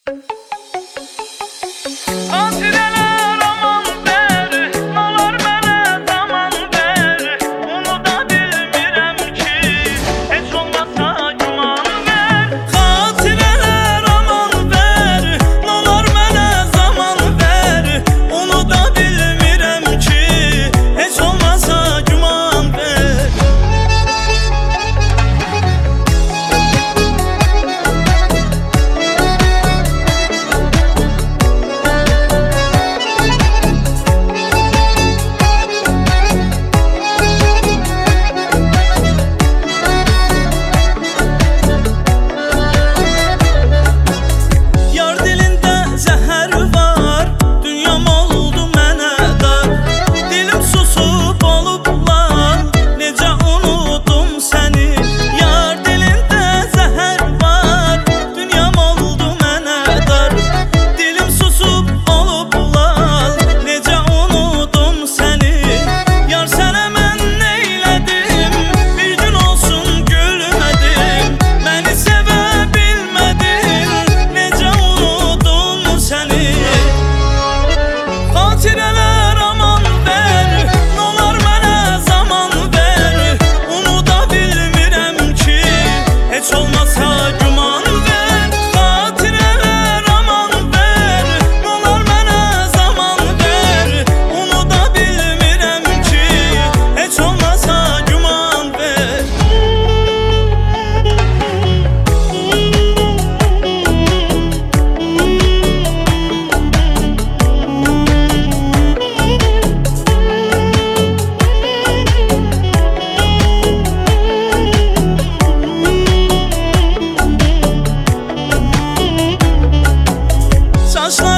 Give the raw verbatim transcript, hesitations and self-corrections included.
Xatirələr aman ver, nalar mənə zaman ver. Unuda bilmirəm ki, heç olmasa güman ver. Xatirələr aman ver, nalar mənə zaman ver. Unuda bilmirəm ki, heç olmasa güman ver. Xatirələr aman ver, nalar mənə zaman ver. Unuda bilmirəm ki, heç olmasa güman ver. Xatirələr aman ver, nalar mənə zaman ver. Unuda bilmirəm ki, heç olmasa güman ver. Saçlar